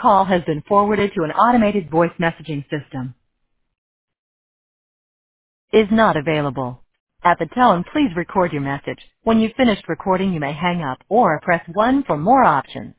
call has been forwarded to an automated voice messaging system. Is not available. At the tone, please record your message. When you've finished recording, you may hang up or press 1 for more options.